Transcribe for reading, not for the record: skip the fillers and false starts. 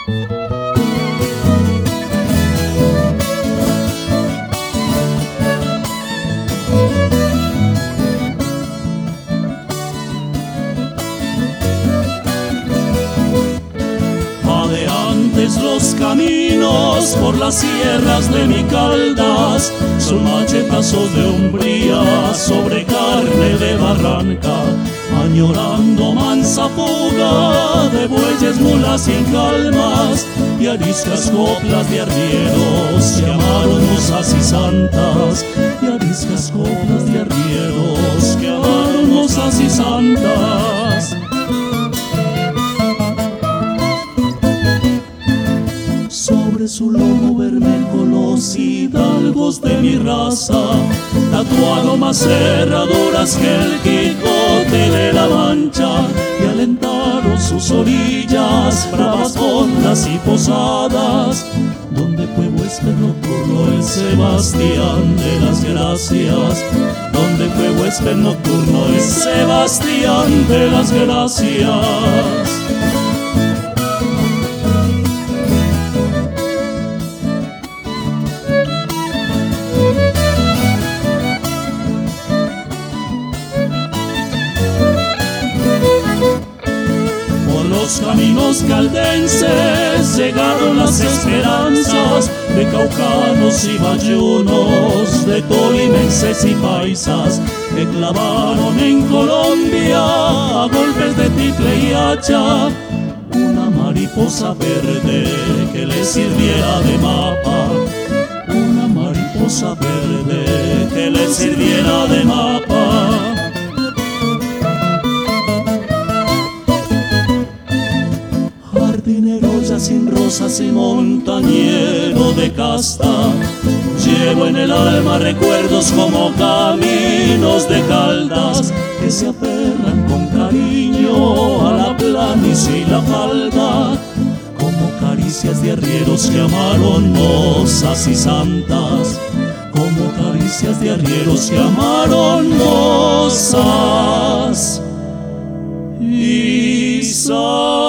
Los caminos por las sierras de mi Caldas son machetazos de umbría sobre carne de barranca, añorando mansa fuga de bueyes, mulas sin calmas y ariscas coplas de arrieros que amaron mozas y santas, y ariscas coplas de arrieros que amaron mozas y santas. Sobre su lomo bermejo los hidalgos de mi raza tatuaron más cerraduras que el Quijote de la Mancha y alentaron sus orillas bravas fondas y posadas, donde fue huésped nocturno el Sebastián de las Gracias, donde fue huésped nocturno el Sebastián de las Gracias. Los caminos caldenses llegaron las esperanzas de caucanos y bayunos, de tolimenses y paisas que clavaron en Colombia a golpes de tiple y hacha una mariposa verde que les sirviera de mapa, una mariposa verde que les sirviera de mapa. Jardinero ya sin rosas y montañero de casta, llevo en el alma recuerdos como caminos de Caldas que se aferran con cariño a la planicie y la falda, como caricias de arrieros que amaron mozas y santas, como caricias de arrieros que amaron mozas y santas.